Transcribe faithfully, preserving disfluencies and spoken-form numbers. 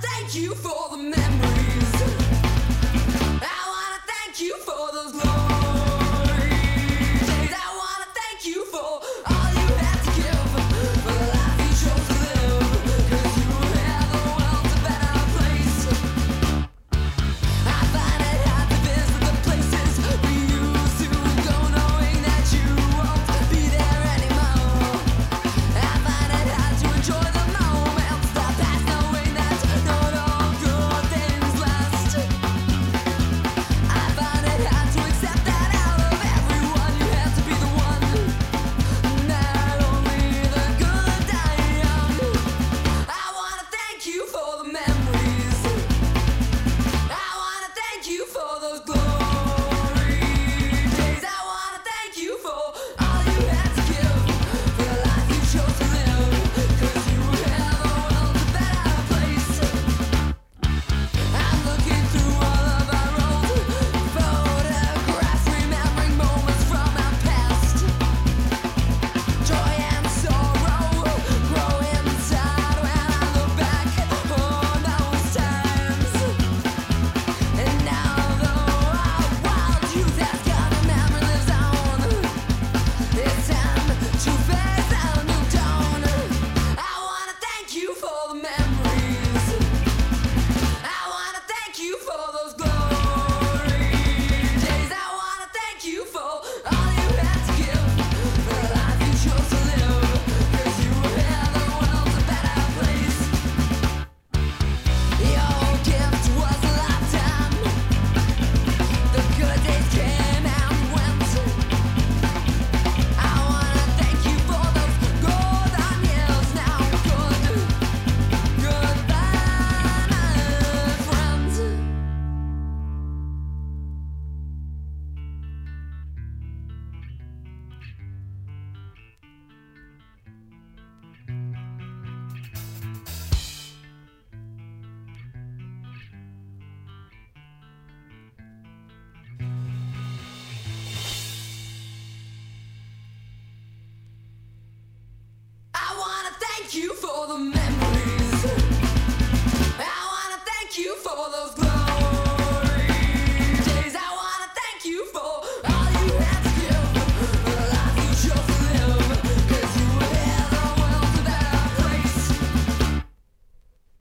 thank you for the memories. I wanna thank you for those glory days. I wanna thank you for all you had to give, for the life you chose to live, 'cause you had the world a better place. I find it hard to visit the places we used to go, knowing that you won't be there anymore. I find it hard to enjoy the moments that pass, knowing that not all good things last. I find it hard to accept that out of everyone you have to be the one, not only the good die young. I wanna thank you for the memories. I wanna thank you for those glory days. I wanna thank you for all you had to give, for the life you chose to live, 'cause you had the world a better place. I'm looking through all of our old photographs, remembering moments from our past. Joy and sorrow grow inside when I look back on those times. And now though our wild youth has gone and memory lives on, it's time to face a new dawn. I wanna thank you for the memories. I wanna thank you for those glory days. I wanna thank you for all you had to give, for the life you chose to live, 'cause you had the world a better place. Your gift was a lifetime. The good days came and went. I wanna thank you for those golden years. Now good, goodbye, my friends. I wanna thank you for the memories. I wanna thank you for those